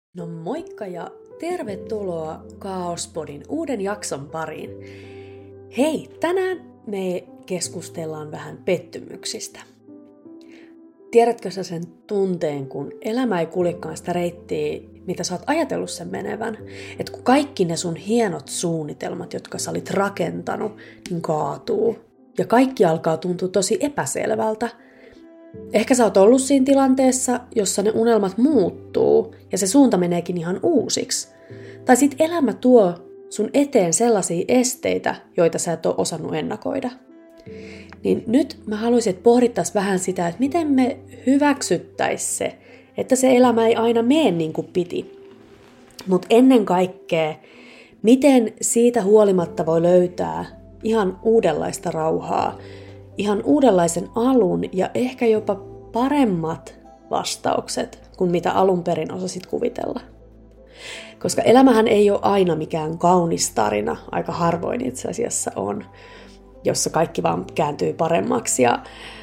No moikka ja tervetuloa Kaospodin uuden jakson pariin. Hei, tänään me keskustellaan vähän pettymyksistä. Tiedätkö sä sen tunteen, kun elämä ei kuljekaan sitä reittiä, mitä sä oot ajatellut sen menevän? Että kun kaikki ne sun hienot suunnitelmat, jotka sä olit rakentanut, niin kaatuu. Ja kaikki alkaa tuntua tosi epäselvältä. Ehkä sä oot ollut siinä tilanteessa, jossa ne unelmat muuttuu ja se suunta meneekin ihan uusiksi. Tai sit elämä tuo sun eteen sellaisia esteitä, joita sä et ole osannut ennakoida. Niin nyt mä haluaisin, että pohdittaisiin vähän sitä, että miten me hyväksyttäisiin se, että se elämä ei aina mene niin kuin piti. Mutta ennen kaikkea, miten siitä huolimatta voi löytää ihan uudenlaista rauhaa, ihan uudenlaisen alun ja ehkä jopa paremmat vastaukset kuin mitä alun perin osasit kuvitella. Koska elämähän ei ole aina mikään kaunis tarina, aika harvoin itse asiassa on, jossa kaikki vaan kääntyy paremmaksi ja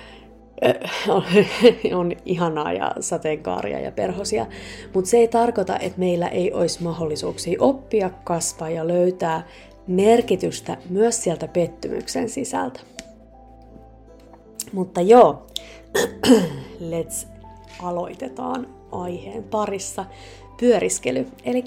on ihanaa ja sateenkaaria ja perhosia. Mutta se ei tarkoita, että meillä ei olisi mahdollisuuksia oppia, kasvaa ja löytää merkitystä myös sieltä pettymyksen sisältä. Mutta joo, aloitetaan aiheen parissa pyöriskely. Eli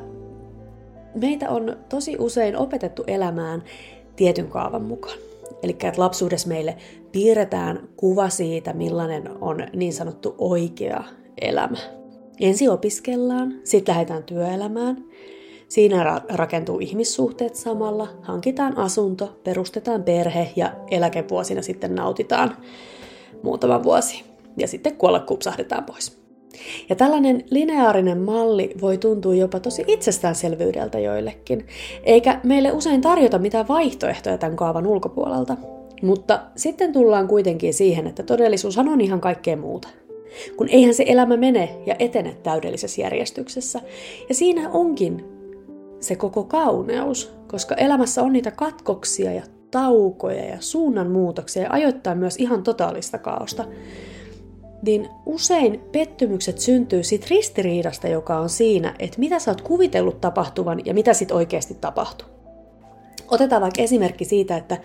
meitä on tosi usein opetettu elämään tietyn kaavan mukaan. Eli että lapsuudessa meille piirretään kuva siitä, millainen on niin sanottu oikea elämä. Ensin opiskellaan, sitten lähdetään työelämään. Siinä rakentuu ihmissuhteet samalla, hankitaan asunto, perustetaan perhe ja eläkevuosina sitten nautitaan muutama vuosi. Ja sitten kuolla kupsahdetaan pois. Ja tällainen lineaarinen malli voi tuntua jopa tosi itsestäänselvyydeltä joillekin, eikä meille usein tarjota mitään vaihtoehtoja tämän kaavan ulkopuolelta. Mutta sitten tullaan kuitenkin siihen, että todellisuushan on ihan kaikkea muuta. Kun eihän se elämä mene ja etene täydellisessä järjestyksessä. Ja siinä onkin se koko kauneus, koska elämässä on niitä katkoksia ja taukoja ja suunnanmuutoksia ja ajoittain myös ihan totaalista kaaosta, niin usein pettymykset syntyy siitä ristiriidasta, joka on siinä, että mitä sä oot kuvitellut tapahtuvan ja mitä sit oikeasti tapahtuu. Otetaan vaikka esimerkki siitä, että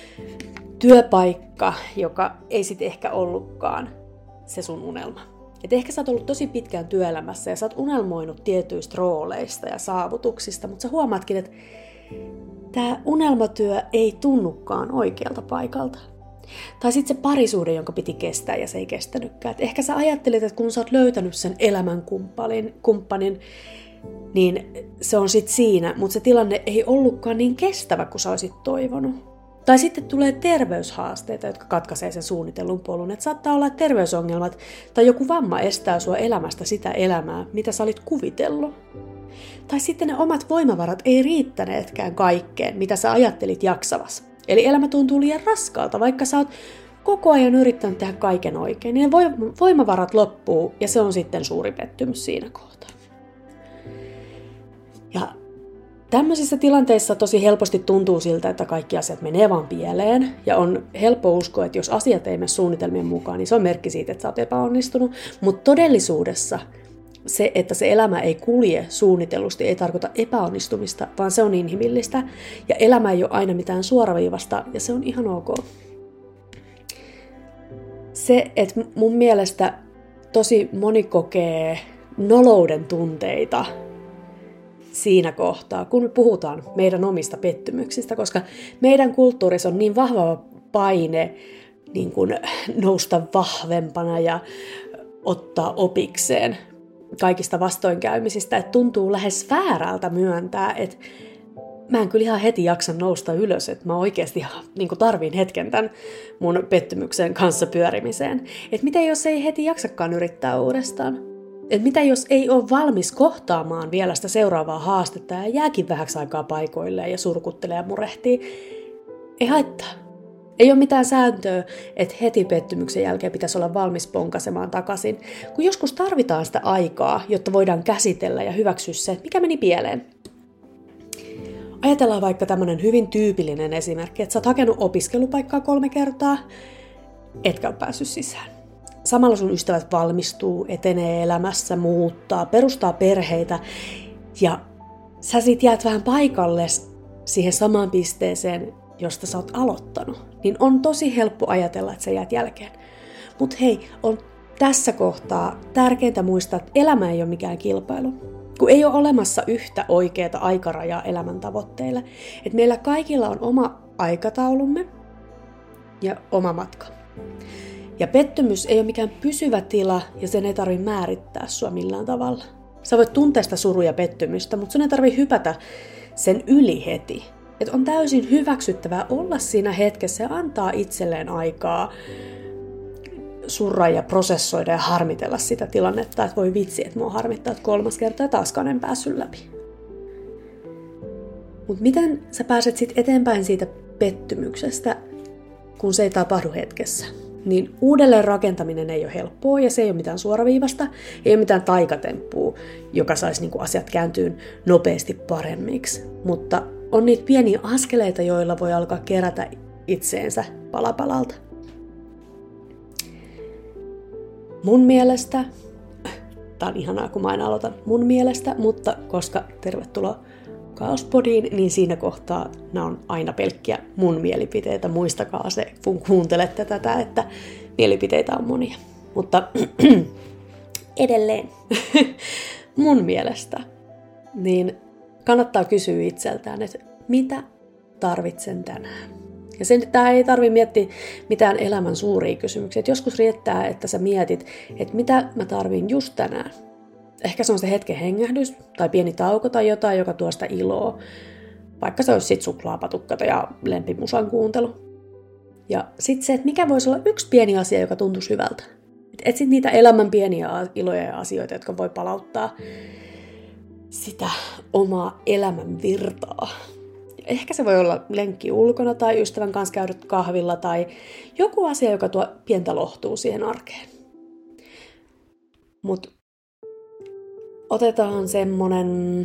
työpaikka, joka ei sit ehkä ollutkaan se sun unelma. Et ehkä sä oot ollut tosi pitkään työelämässä ja sä oot unelmoinut tietyistä rooleista ja saavutuksista, mutta sä huomaatkin, että tää unelmatyö ei tunnukaan oikealta paikalta. Tai sitten se parisuhde, jonka piti kestää ja se ei kestänytkään. Et ehkä sä ajattelet, että kun sä oot löytänyt sen elämänkumppanin, niin se on sit siinä, mutta se tilanne ei ollutkaan niin kestävä kuin sä olisit toivonut. Tai sitten tulee terveyshaasteita, jotka katkaisee sen suunnitellun polun. Että saattaa olla terveysongelmat tai joku vamma estää sua elämästä sitä elämää, mitä sä olit kuvitellut. Tai sitten ne omat voimavarat ei riittäneetkään kaikkeen, mitä sä ajattelit jaksavas. Eli elämä tuntuu liian raskaalta, vaikka sä oot koko ajan yrittänyt tehdä kaiken oikein. Niin ne voimavarat loppuu ja se on sitten suuri pettymys siinä kohtaa. Ja tämmöisissä tilanteissa tosi helposti tuntuu siltä, että kaikki asiat menee vaan pieleen. Ja on helppo uskoa, että jos asiat ei mene suunnitelmien mukaan, niin se on merkki siitä, että sä oot epäonnistunut. Mutta todellisuudessa se, että se elämä ei kulje suunnitellusti, ei tarkoita epäonnistumista, vaan se on inhimillistä. Ja elämä ei ole aina mitään suoraviivasta, ja se on ihan ok. Se, että mun mielestä tosi moni kokee nolouden tunteita siinä kohtaa, kun me puhutaan meidän omista pettymyksistä, koska meidän kulttuurissa on niin vahva paine niin kuin nousta vahvempana ja ottaa opikseen kaikista vastoinkäymisistä, että tuntuu lähes väärältä myöntää, että mä en kyllä ihan heti jaksa nousta ylös, että mä oikeasti niin kuin tarviin hetken tämän mun pettymyksen kanssa pyörimiseen. Että mitä jos ei heti jaksakaan yrittää uudestaan? Että mitä jos ei ole valmis kohtaamaan vielä sitä seuraavaa haastetta ja jääkin vähäksi aikaa paikoilleen ja surkuttelee ja murehtii? Ei haittaa. Ei ole mitään sääntöä, että heti pettymyksen jälkeen pitäisi olla valmis ponkasemaan takaisin, kun joskus tarvitaan sitä aikaa, jotta voidaan käsitellä ja hyväksyä se, mikä meni pieleen. Ajatellaan vaikka tämmöinen hyvin tyypillinen esimerkki, että sä oot hakenut opiskelupaikkaa 3 kertaa, etkä ole päässyt sisään. samalla sun ystävät valmistuu, etenee elämässä, muuttaa, perustaa perheitä ja sä sit jäät vähän paikalle siihen samaan pisteeseen, josta sä oot aloittanut, niin on tosi helppo ajatella, että sä jäät jälkeen. Mut hei, on tässä kohtaa tärkeintä muistaa, että elämä ei ole mikään kilpailu. Kun ei ole olemassa yhtä oikeaa aikarajaa elämän tavoitteille. Että meillä kaikilla on oma aikataulumme ja oma matka. Ja pettymys ei ole mikään pysyvä tila ja sen ei tarvitse määrittää sua millään tavalla. Sä voit tuntea sitä surua ja pettymystä, mutta sun ei tarvitse hypätä sen yli heti. Että on täysin hyväksyttävää olla siinä hetkessä ja antaa itselleen aikaa surra ja prosessoida ja harmitella sitä tilannetta, että voi vitsi, että mua harmittaa, että 3. kertaa taaskaan en päässyt läpi. Mutta miten sä pääset sitten eteenpäin siitä pettymyksestä, kun se ei tapahdu hetkessä? Niin uudelleen rakentaminen ei ole helppoa ja se ei ole mitään suoraviivasta, ei ole mitään taikatemppua, joka saisi niinku asiat kääntyyn nopeasti paremmiksi. Mutta on niitä pieniä askeleita, joilla voi alkaa kerätä itseensä pala palalta. Mun mielestä, tää on ihanaa kun mä aina aloitan mun mielestä, mutta koska tervetuloa Kaospodiin, niin siinä kohtaa nämä on aina pelkkiä mun mielipiteitä. Muistakaa se, kun kuuntelette tätä, että mielipiteitä on monia. Mutta edelleen mun mielestä, niin kannattaa kysyä itseltään, että mitä tarvitsen tänään? Ja tämä ei tarvitse miettiä mitään elämän suuria kysymyksiä. Et joskus riittää, että sä mietit, että mitä mä tarvin just tänään. Ehkä se on se hetken hengähdys tai pieni tauko tai jotain, joka tuo sitä iloa. Vaikka se olisi sitten suklaapatukkata ja lempimusan kuuntelu. Ja sitten se, että mikä voisi olla yksi pieni asia, joka tuntuisi hyvältä. Etsit niitä elämän pieniä iloja ja asioita, jotka voi palauttaa sitä omaa elämän virtaa. Ehkä se voi olla lenkki ulkona tai ystävän kanssa käydä kahvilla tai joku asia, joka tuo pientä lohtua siihen arkeen. Mutta otetaan semmonen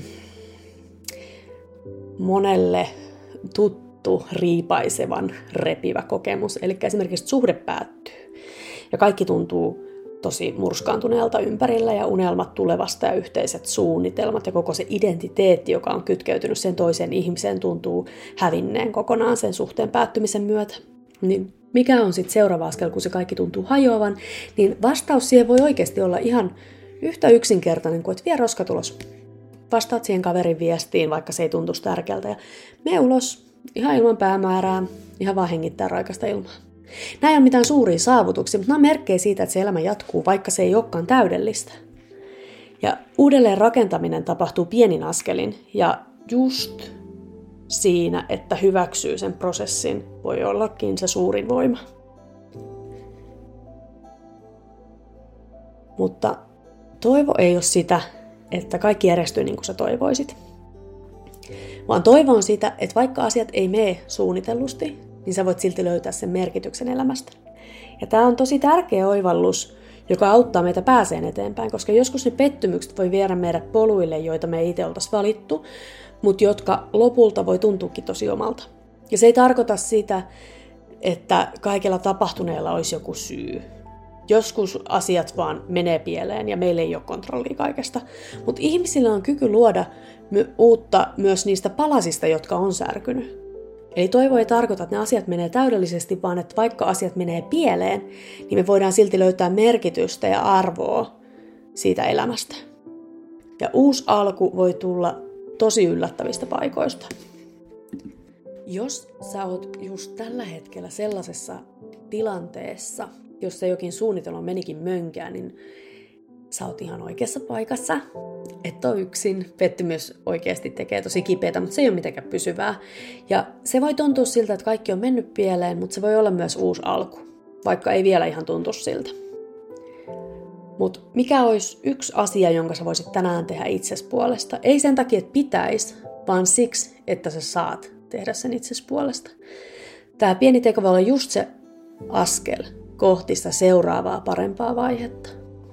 monelle tuttu, riipaisevan, repivä kokemus. Eli esimerkiksi suhde päättyy ja kaikki tuntuu tosi murskaantuneelta ympärillä ja unelmat tulevasta ja yhteiset suunnitelmat ja koko se identiteetti, joka on kytkeytynyt sen toiseen ihmiseen, tuntuu hävinneen kokonaan sen suhteen päättymisen myötä. Niin mikä on sitten seuraava askel, kun se kaikki tuntuu hajoavan, niin vastaus siihen voi oikeasti olla ihan yhtä yksinkertainen kuin, että vie roskatulos. Vastaat siihen kaverin viestiin, vaikka se ei tuntuisi tärkeältä ja mene ulos ihan ilman päämäärää, ihan vaan hengittää raikasta ilmaa. Nämä ei ole mitään suuria saavutuksia, mutta nämä on merkkejä siitä, että se elämä jatkuu, vaikka se ei olekaan täydellistä. Ja uudelleen rakentaminen tapahtuu pienin askelin ja just siinä, että hyväksyy sen prosessin, voi ollakin se suurin voima. Mutta toivo ei ole sitä, että kaikki järjestyy niin kuin sä toivoisit. Vaan toivo on sitä, että vaikka asiat ei mene suunnitellusti, niin sä voit silti löytää sen merkityksen elämästä. Ja tää on tosi tärkeä oivallus, joka auttaa meitä pääseen eteenpäin, koska joskus ne pettymykset voi viedä meidät poluille, joita me ei itse oltaisi valittu, mutta jotka lopulta voi tuntuukin tosi omalta. Ja se ei tarkoita sitä, että kaikella tapahtuneella olisi joku syy. Joskus asiat vaan menee pieleen ja meillä ei ole kontrollia kaikesta. Mutta ihmisillä on kyky luoda uutta myös niistä palasista, jotka on särkynyt. Eli toivo ei tarkoita, että ne asiat menee täydellisesti, vaan että vaikka asiat menee pieleen, niin me voidaan silti löytää merkitystä ja arvoa siitä elämästä. Ja uusi alku voi tulla tosi yllättävistä paikoista. Jos sä oot just tällä hetkellä sellaisessa tilanteessa, jossa jokin suunnitelma menikin mönkään, niin sä oot ihan oikeassa paikassa. Et ole yksin. Pettymys oikeasti tekee tosi kipeätä, mutta se ei ole mitenkään pysyvää. Ja se voi tuntua siltä, että kaikki on mennyt pieleen, mutta se voi olla myös uusi alku, vaikka ei vielä ihan tuntu siltä. Mutta mikä olisi yksi asia, jonka sä voisit tänään tehdä itsesi puolesta? Ei sen takia, että pitäisi, vaan siksi, että sä saat tehdä sen itsesi puolesta. Tämä pieni teko voi olla just se askel kohti sitä seuraavaa parempaa vaihetta.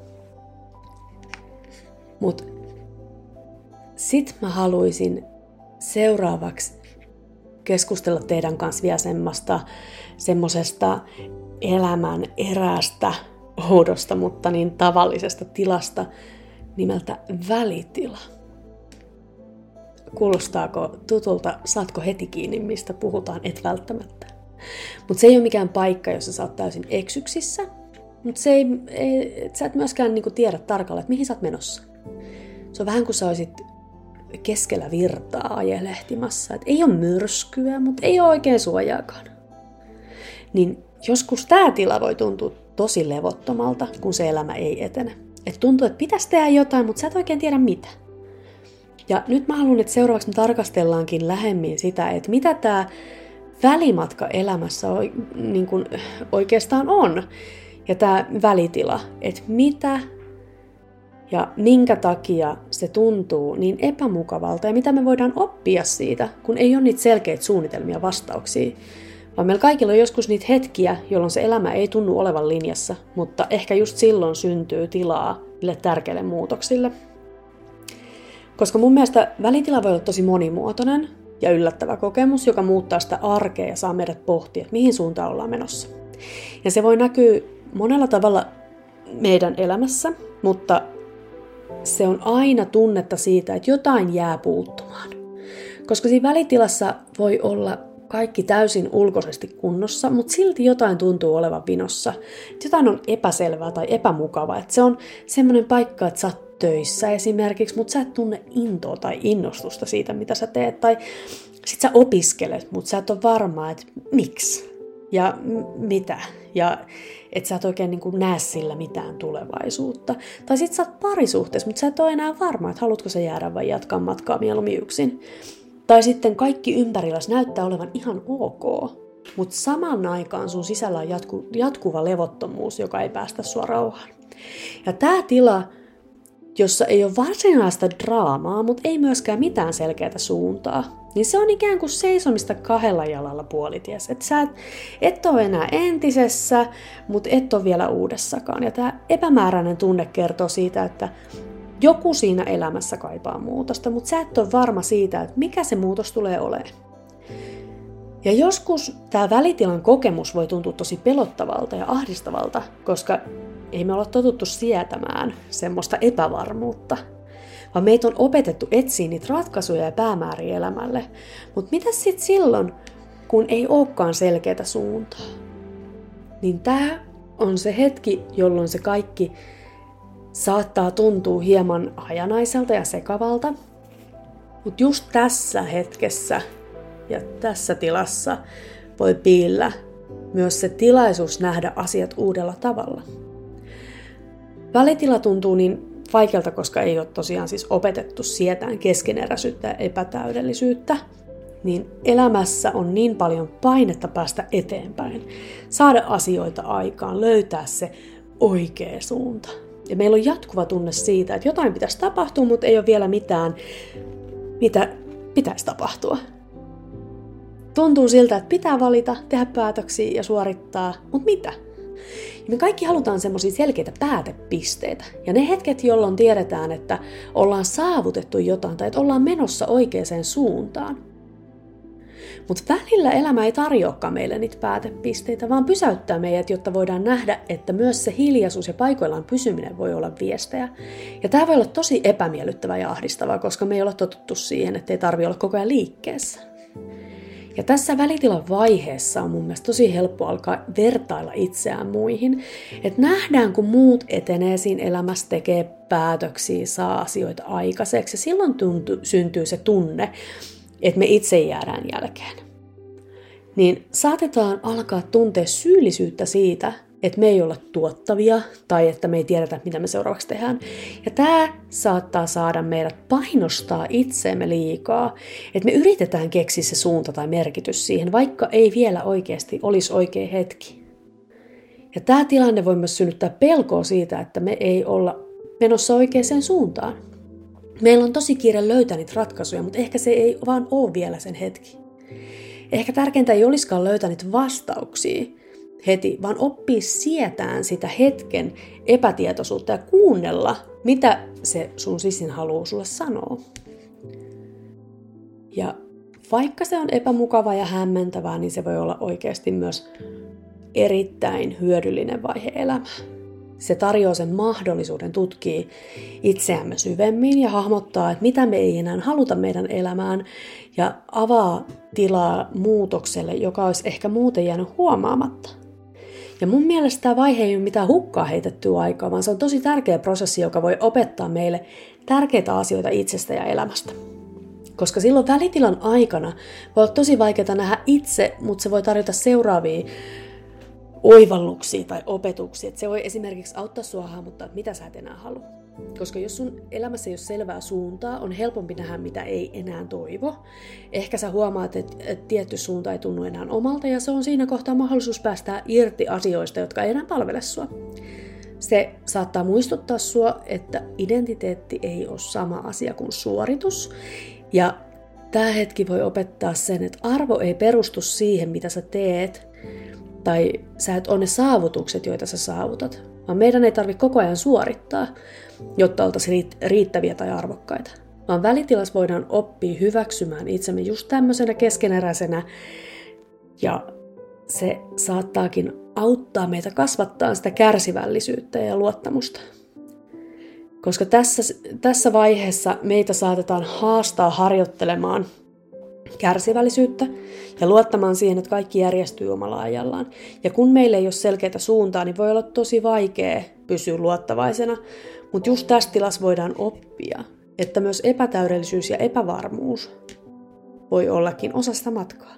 Mut sit mä haluaisin seuraavaksi keskustella teidän kanssa vielä semmosesta elämän eräästä oudosta, mutta niin tavallisesta tilasta nimeltä välitila. Kuulostaako tutulta? Saatko heti kiinni, mistä puhutaan? Et välttämättä. Mutta se ei ole mikään paikka, jossa sä oot täysin eksyksissä, mutta sä et myöskään niinku tiedä tarkalleen, että mihin sä oot menossa. Se on vähän kuin sä olisit keskellä virtaa ajelehtimassa. Et ei ole myrskyä, mutta ei ole oikein suojaakaan. Niin joskus tää tila voi tuntua tosi levottomalta, kun se elämä ei etene. Et tuntuu, että pitäisi tehdä jotain, mutta sä et oikein tiedä mitä. Ja nyt mä haluan, että seuraavaksi me tarkastellaankin lähemmin sitä, että mitä tää välimatka elämässä niin kuin oikeastaan on. Ja tää välitila, että mitä ja minkä takia se tuntuu niin epämukavalta ja mitä me voidaan oppia siitä, kun ei ole niitä selkeitä suunnitelmia vastauksia. Vaan meillä kaikilla on joskus niitä hetkiä, jolloin se elämä ei tunnu olevan linjassa, mutta ehkä just silloin syntyy tilaa niille tärkeille muutoksille. Koska mun mielestä välitila voi olla tosi monimuotoinen ja yllättävä kokemus, joka muuttaa sitä arkea ja saa meidät pohtia, että mihin suuntaan ollaan menossa. Ja se voi näkyä monella tavalla meidän elämässä, mutta se on aina tunnetta siitä, että jotain jää puuttumaan. Koska siinä välitilassa voi olla kaikki täysin ulkoisesti kunnossa, mutta silti jotain tuntuu olevan vinossa. Jotain on epäselvää tai epämukavaa. Että se on semmoinen paikka, että sä oot töissä esimerkiksi, mutta sä et tunne intoa tai innostusta siitä, mitä sä teet. Tai sit sä opiskelet, mutta sä et ole varma, että miksi ja mitä. Ja et sä et oikein niin kuin näe sillä mitään tulevaisuutta. Tai sit sä oot parisuhteessa, mutta sä et ole enää varma, että haluatko sä jäädä vai jatkaa matkaa mieluummin yksin. Tai sitten kaikki ympärilläsi näyttää olevan ihan ok, mutta saman aikaan sun sisällä on jatkuva levottomuus, joka ei päästä sua rauhaan. Ja tää tila, jossa ei ole varsinaista draamaa, mutta ei myöskään mitään selkeää suuntaa, niin se on ikään kuin seisomista kahdella jalalla puolities. Että sä et ole enää entisessä, mutta et ole vielä uudessakaan. Ja tää epämääräinen tunne kertoo siitä, että joku siinä elämässä kaipaa muutosta, mutta sä et ole varma siitä, että mikä se muutos tulee olemaan. Ja joskus tämä välitilan kokemus voi tuntua tosi pelottavalta ja ahdistavalta, koska ei me olla totuttu sietämään semmoista epävarmuutta, vaan meitä on opetettu etsiä niitä ratkaisuja ja päämääriä elämälle. Mutta mitä sitten silloin, kun ei olekaan selkeää suuntaa? Niin tämä on se hetki, jolloin se kaikki saattaa tuntua hieman hajanaiselta ja sekavalta, mutta just tässä hetkessä ja tässä tilassa voi piillä myös se tilaisuus nähdä asiat uudella tavalla. Välitila tuntuu niin vaikealta, koska ei ole tosiaan siis opetettu sietään keskeneräisyyttä ja epätäydellisyyttä, niin elämässä on niin paljon painetta päästä eteenpäin, saada asioita aikaan, löytää se oikea suunta. Ja meillä on jatkuva tunne siitä, että jotain pitäisi tapahtua, mutta ei ole vielä mitään, mitä pitäisi tapahtua. Tuntuu siltä, että pitää valita, tehdä päätöksiä ja suorittaa, mutta mitä? Ja me kaikki halutaan semmoisia selkeitä päätepisteitä. Ja ne hetket, jolloin tiedetään, että ollaan saavutettu jotain tai että ollaan menossa oikeaan suuntaan. Mutta välillä elämä ei tarjoakaan meille niitä päätepisteitä, vaan pysäyttää meidät, jotta voidaan nähdä, että myös se hiljaisuus ja paikoillaan pysyminen voi olla viestejä. Ja tämä voi olla tosi epämiellyttävää ja ahdistavaa, koska me ei olla totuttu siihen, että ei tarvitse olla koko ajan liikkeessä. Ja tässä välitilan vaiheessa on mun mielestä tosi helppo alkaa vertailla itseään muihin. Että nähdään, kun muut etenee siinä elämässä, tekee päätöksiä, saa asioita aikaiseksi. Ja silloin syntyy se tunne, että me itse jäädään jälkeen. Niin saatetaan alkaa tuntea syyllisyyttä siitä, että me ei olla tuottavia tai että me ei tiedetä, mitä me seuraavaksi tehdään. Ja tämä saattaa saada meidät painostaa itseemme liikaa, että me yritetään keksiä se suunta tai merkitys siihen, vaikka ei vielä oikeasti olisi oikea hetki. Ja tämä tilanne voi myös synnyttää pelkoa siitä, että me ei olla menossa oikeaan suuntaan. Meillä on tosi kiire löytää niitä ratkaisuja, mutta ehkä se ei vaan ole vielä sen hetki. Ehkä tärkeintä ei olisikaan löytää niitä vastauksia heti, vaan oppia sietään sitä hetken epätietoisuutta ja kuunnella, mitä se sun sisin haluaa sulle sanoa. Ja vaikka se on epämukava ja hämmentävää, niin se voi olla oikeasti myös erittäin hyödyllinen vaihe elämää. se tarjoaa sen mahdollisuuden tutkia itseämme syvemmin ja hahmottaa, että mitä me ei enää haluta meidän elämään ja avaa tilaa muutokselle, joka olisi ehkä muuten jäänyt huomaamatta. Ja mun mielestä tämä vaihe ei ole mitään hukkaa heitettyä aikaa, vaan se on tosi tärkeä prosessi, joka voi opettaa meille tärkeitä asioita itsestä ja elämästä. Koska silloin välitilan aikana voi olla tosi vaikeaa nähdä itse, mutta se voi tarjota seuraavia oivalluksia tai opetuksia. Että se voi esimerkiksi auttaa sua hahmottaa, että mitä sä et enää halua. Koska jos sun elämässä ei ole selvää suuntaa, on helpompi nähdä, mitä ei enää toivo. Ehkä sä huomaat, että tietty suunta ei tunnu enää omalta, ja se on siinä kohtaa mahdollisuus päästää irti asioista, jotka ei enää palvele sua. Se saattaa muistuttaa sua, että identiteetti ei ole sama asia kuin suoritus. Ja tämä hetki voi opettaa sen, että arvo ei perustu siihen, mitä sä teet, tai sä et ole ne saavutukset, joita sä saavutat, vaan meidän ei tarvitse koko ajan suorittaa, jotta oltaisiin riittäviä tai arvokkaita. Vaan välitilassa voidaan oppia hyväksymään itsemme just tämmöisenä keskeneräisenä, ja se saattaakin auttaa meitä kasvattaa sitä kärsivällisyyttä ja luottamusta. Koska tässä vaiheessa meitä saatetaan haastaa harjoittelemaan kärsivällisyyttä ja luottamaan siihen, että kaikki järjestyy omalla ajallaan. Ja kun meillä ei ole selkeää suuntaa, niin voi olla tosi vaikea pysyä luottavaisena, mutta just tässä tilassa voidaan oppia, että myös epätäydellisyys ja epävarmuus voi ollakin osa sitä matkaa.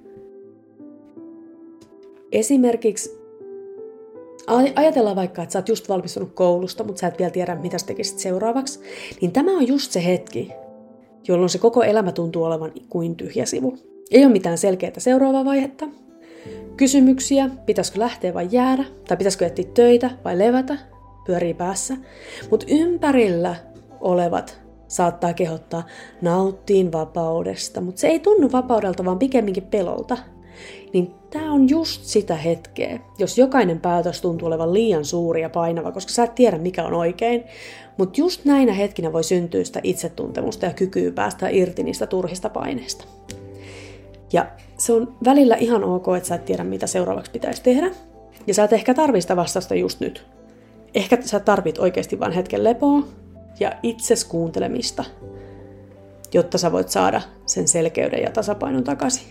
Esimerkiksi ajatellaan vaikka, että sä oot just valmistunut koulusta, mutta sä et vielä tiedä, mitä sä tekisit seuraavaksi, niin tämä on just se hetki, jolloin se koko elämä tuntuu olevan kuin tyhjä sivu. Ei ole mitään selkeää seuraavaa vaihetta. Kysymyksiä, pitäisikö lähteä vai jäädä, tai pitäisikö etsiä töitä vai levätä, pyörii päässä. Mutta ympärillä olevat saattaa kehottaa nauttiin vapaudesta, mutta se ei tunnu vapaudelta, vaan pikemminkin pelolta. Niin tämä on just sitä hetkeä, jos jokainen päätös tuntuu olevan liian suuri ja painava, koska sä et tiedä mikä on oikein. Mutta just näinä hetkinä voi syntyä sitä itsetuntemusta ja kykyä päästä irti niistä turhista paineista. Ja se on välillä ihan ok, että sä et tiedä mitä seuraavaksi pitäisi tehdä. Ja sä et ehkä tarvitse sitä vastausta just nyt. Ehkä sä tarvit oikeasti vain hetken lepoa ja itses kuuntelemista, jotta sä voit saada sen selkeyden ja tasapainon takaisin.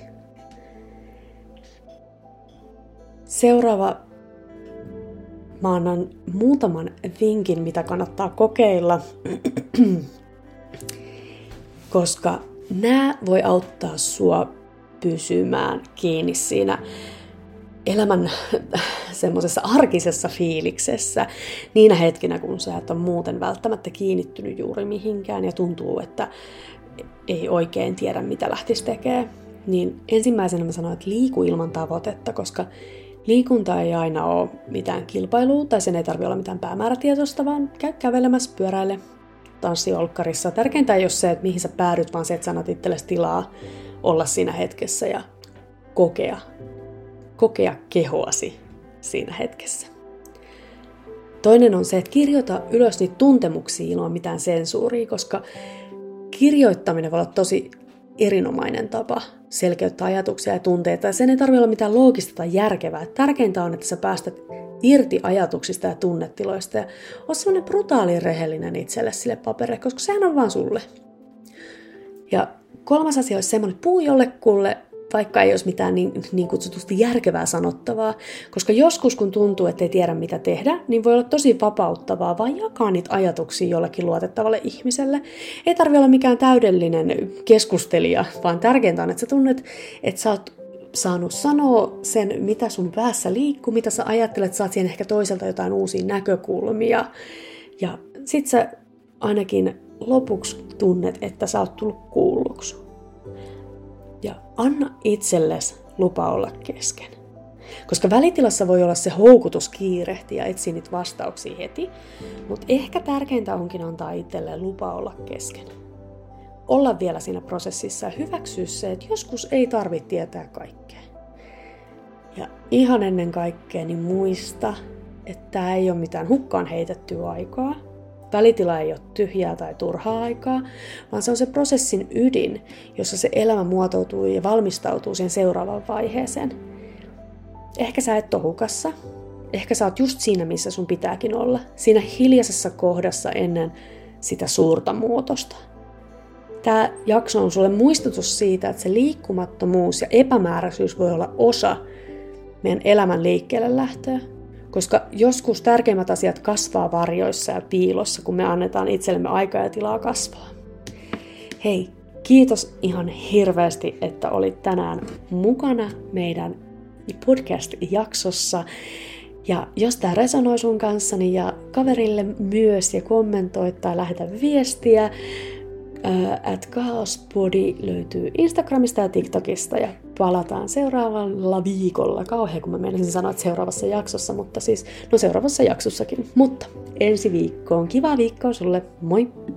Seuraava. Mä annan muutaman vinkin, mitä kannattaa kokeilla, koska nämä voi auttaa sua pysymään kiinni siinä elämän semmoisessa arkisessa fiiliksessä niinä hetkinä, kun sä et ole muuten välttämättä kiinnittynyt juuri mihinkään ja tuntuu, että ei oikein tiedä, mitä lähtisi tekemään. Niin ensimmäisenä mä sanoin, että liiku ilman tavoitetta, koska liikunta ei aina ole mitään kilpailua, tai sen ei tarvitse olla mitään päämäärätietoista, vaan käy kävelemässä, pyöräile, tanssi olkkarissa. Tärkeintä ei ole se, että mihin sä päädyt, vaan se, että sä annat itsellesi tilaa olla siinä hetkessä ja kokea kehoasi siinä hetkessä. Toinen on se, että kirjoita ylös niitä tuntemuksia ilman mitään sensuuria, koska kirjoittaminen voi olla tosi erinomainen tapa selkeyttää ajatuksia ja tunteita. Ja sen ei tarvitse olla mitään loogista tai järkevää. Tärkeintä on, että sä päästät irti ajatuksista ja tunnetiloista ja oot semmoinen brutaali rehellinen itselle sille paperille, koska sehän on vaan sulle. Ja kolmas asia olisi semmoinen, että puhu jollekulle, vaikka ei olisi mitään niin kutsutusti järkevää sanottavaa, koska joskus kun tuntuu, että ei tiedä mitä tehdä, niin voi olla tosi vapauttavaa vaan jakaa niitä ajatuksia jollekin luotettavalle ihmiselle. Ei tarvitse olla mikään täydellinen keskustelija, vaan tärkeintä on, että sä tunnet, että sä oot saanut sanoa sen, mitä sun päässä liikkuu, mitä sä ajattelet, saat siihen ehkä toiselta jotain uusia näkökulmia. Ja sit sä ainakin lopuksi tunnet, että sä oot tullut kuulluksi. Ja anna itsellesi lupa olla kesken. Koska välitilassa voi olla se houkutus kiirehtiä ja etsiä niitä vastauksia heti, mutta ehkä tärkeintä onkin antaa itselleen lupa olla kesken. Olla vielä siinä prosessissa ja hyväksyä se, että joskus ei tarvitse tietää kaikkea. Ja ihan ennen kaikkea niin muista, että tämä ei ole mitään hukkaan heitettyä aikaa. Välitila ei ole tyhjää tai turhaa aikaa, vaan se on se prosessin ydin, jossa se elämä muotoutuu ja valmistautuu siihen seuraavaan vaiheeseen. Ehkä sä et ole hukassa, ehkä sä oot just siinä, missä sun pitääkin olla. Siinä hiljaisessa kohdassa ennen sitä suurta muutosta. Tämä jakso on sulle muistutus siitä, että se liikkumattomuus ja epämääräisyys voi olla osa meidän elämän liikkeelle lähtöä. Koska joskus tärkeimmät asiat kasvaa varjoissa ja piilossa, kun me annetaan itsellemme aikaa ja tilaa kasvaa. Hei, kiitos ihan hirveästi, että olit tänään mukana meidän podcast-jaksossa. Ja jos tämä resonoi sun kanssani ja kaverille myös ja kommentoi tai lähetä viestiä, @chaospodi löytyy Instagramista ja TikTokista ja palataan seuraavalla viikolla. Kauhean, kun mä menisin sanoa, että seuraavassa jaksossa, mutta siis, seuraavassa jaksossakin. Mutta ensi viikkoon. Kivaa viikkoa sulle. Moi!